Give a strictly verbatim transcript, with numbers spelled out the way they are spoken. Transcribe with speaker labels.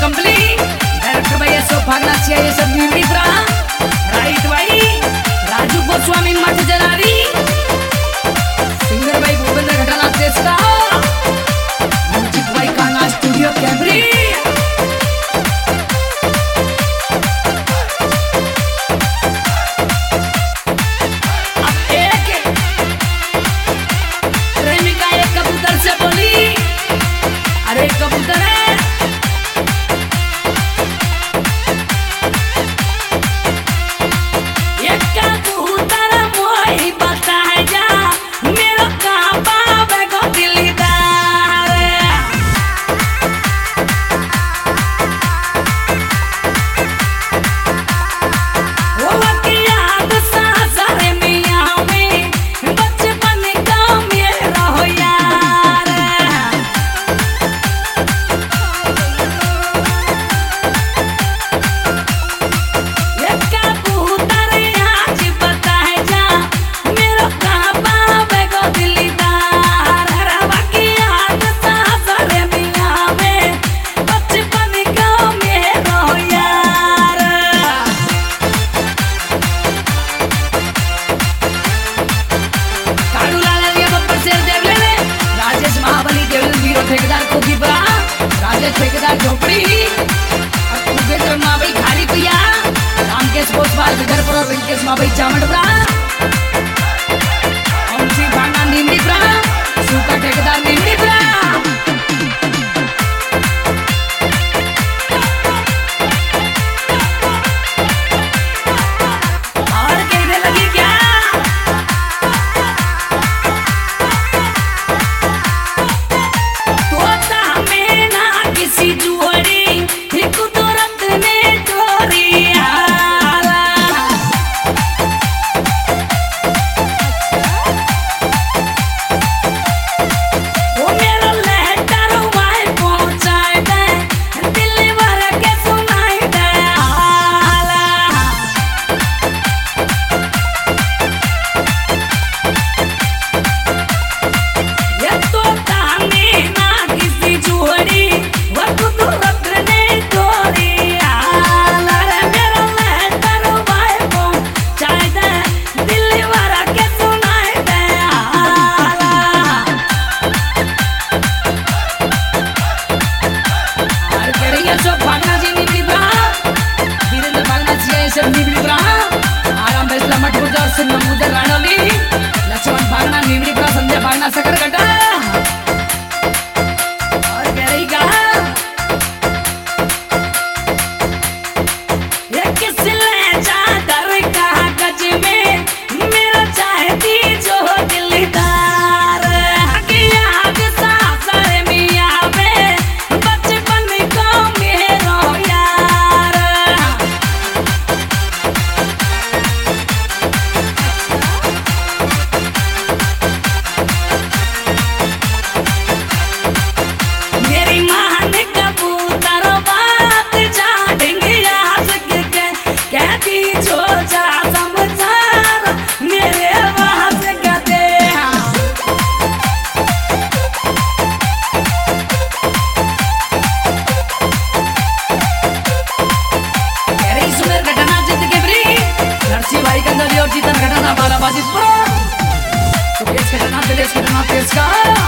Speaker 1: company director भाई अशोक भागना चाहिए सब मित्रा राइट भाई राजू गोस्वामी मठ जरारी सिंगर भाई भूपेंद्र घटानाथ देश का म्यूजिक भाई कान्हा स्टूडियो कैमरी कबूतर है ये कबूतर मोही बताए जा मेरा कहाँ पावे गो दिलदार वो याद सासरे मियाँ में बचपन का मेरा हो यार ठेकेदार को भी बड़ा राजेश ठेकेदार झोपड़ी भूपेंद्र मावई खारी पिया रामकेश गोस्वाल विदर्भ और वेंकटेश मावई चामड़ बड़ा औंसी भांगा नीमड़ी बड़ा सूखा ठेकेदार नीमड़ी बड़ा और कहने लगी क्या जुआरी एक तुरंत ने तोरिया वो मेरा लेटर वाई पहुंचाए दे दिल भर के सुनाई दे आला ये तो ताने ना किसी जुआरी आराम फैसला मठ गुर्जर सिंह मुदर राणोली लक्ष्मण भागना नीमड़ी बड़ा संजय भागना सकरगढ़ और कह रही कहा ये किस ले चादर कहा गज में मेरा चाहती जो दिलदार याद सासरे मियाँ में बचपन को मेरो यार मेरी मान कबूतर बात जानेंगे आज के कहती जो जा समझार मेरे वहां से कहते कह रही सुमेर घटना जित के ब्री नरसी भाई कंदली और जीतन घटना बालाबाजी सुकेश घटना दिलेश घटना तेज का